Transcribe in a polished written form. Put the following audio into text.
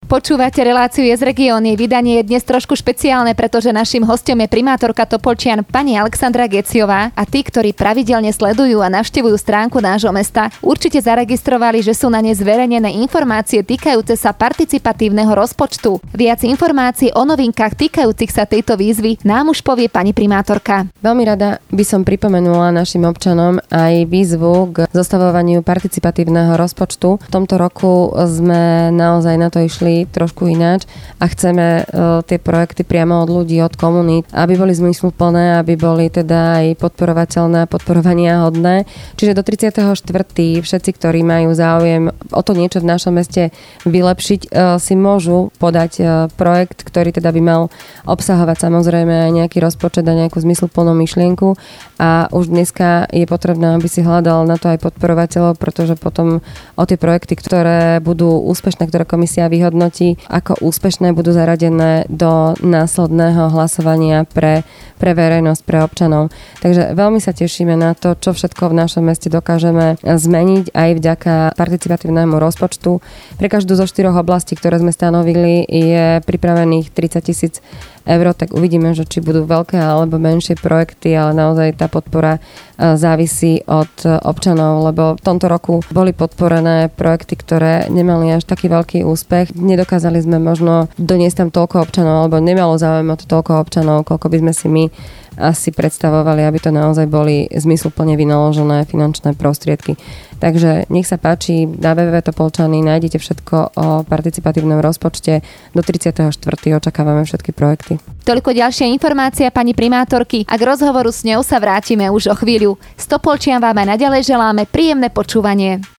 Počúvate reláciu Je z región. Jej vydanie je dnes trošku špeciálne, pretože naším hostom je primátorka Topolčian pani Alexandra Geciová a tí, ktorí pravidelne sledujú a navštevujú stránku nášho mesta, určite zaregistrovali, že sú na ne zverejnené informácie týkajúce sa participatívneho rozpočtu. Viac informácií o novinkách týkajúcich sa tejto výzvy nám už povie pani primátorka. Veľmi rada by som pripomenula našim občanom aj výzvu k zostavovaniu participatívneho rozpočtu. V tomto roku sme naozaj na to išli trošku ináč a chceme tie projekty priamo od ľudí, od komunít, aby boli zmysluplné, aby boli teda aj podporovateľné, podporovania hodné. Čiže do 34. všetci, ktorí majú záujem o to niečo v našom meste vylepšiť, si môžu podať projekt, ktorý teda by mal obsahovať samozrejme aj nejaký rozpočet a nejakú zmysluplnú myšlienku a už dneska je potrebné, aby si hľadal na to aj podporovateľov, pretože potom o tie projekty, ktoré budú úspešné, ktoré komisia vyhodnotí, ako úspešné budú zaradené do následného hlasovania pre verejnosť, pre občanov. Takže veľmi sa tešíme na to, čo všetko v našom meste dokážeme zmeniť aj vďaka participatívnemu rozpočtu. Pre každú zo 4 oblastí, ktoré sme stanovili, je pripravených 30 000 eur, tak uvidíme, že či budú veľké alebo menšie projekty, ale naozaj tá podpora závisí od občanov, lebo v tomto roku boli podporené projekty, ktoré nemali až taký veľký úspech. Nedokázali sme možno doniesť tam toľko občanov, alebo nemalo záujem o to toľko občanov, koľko by sme si my asi predstavovali, aby to naozaj boli zmysluplne vynaložené finančné prostriedky. Takže nech sa páči, na www.topolčany nájdete všetko o participatívnom rozpočte. Do 34. očakávame všetky projekty. Toľko ďalšia informácia pani primátorky a k rozhovoru s ňou sa vrátime už o chvíľu. Z Topolčian vám aj naďalej želáme príjemné počúvanie.